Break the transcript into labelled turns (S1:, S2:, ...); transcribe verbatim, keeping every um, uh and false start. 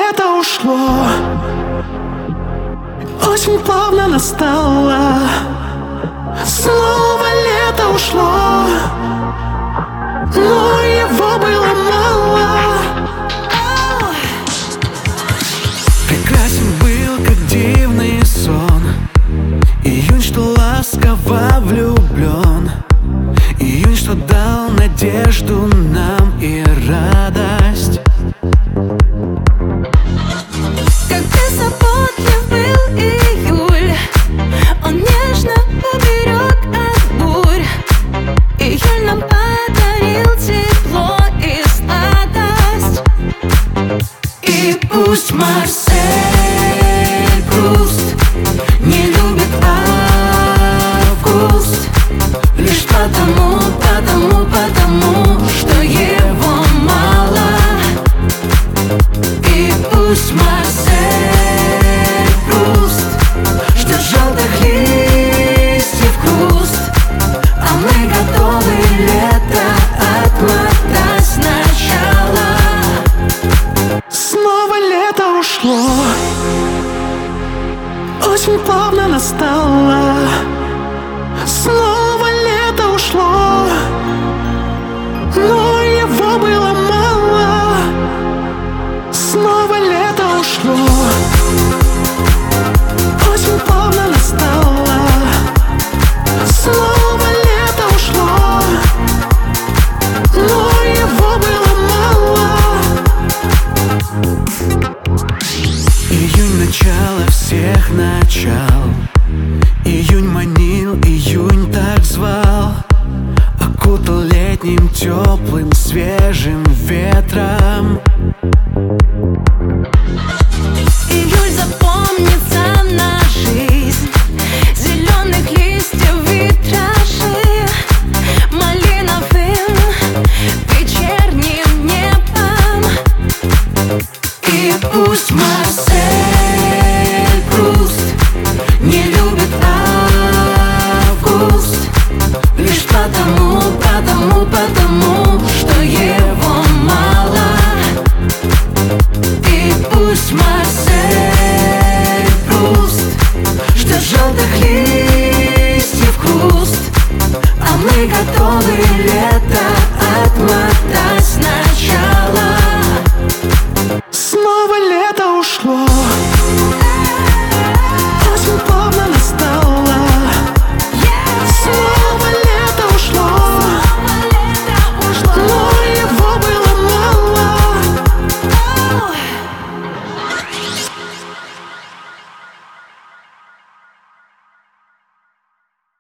S1: лето ушло, осень плавно настала. Снова лето ушло, но его было мало. Прекрасен был, как дивный сон, июнь, что ласково влюблен, июнь, что дал надежду нам и радость.
S2: Как беззаботлив был июль, он нежно уберег от бурь. Июль нам подарил тепло и сладость. И пусть Марсель Пруст не любит август, лишь потому, потому, потому, что его мало. И пусть Марсель Пруст ждет желтых листьев хруст, а мы готовы лето отмотать сначала.
S1: Снова лето ушло, осень плавно настала. Снова лето ушло, но его было мало. Снова лето ушло, осень плавно настала. Снова лето ушло, но его было мало. Июнь — начало всех начал, июнь манил, июнь так звал, окутал летним теплым свежим ветром.
S2: Июль запомнится на жизнь, зеленых листьев витражи, малиновым вечерним небом. И пусть Марсель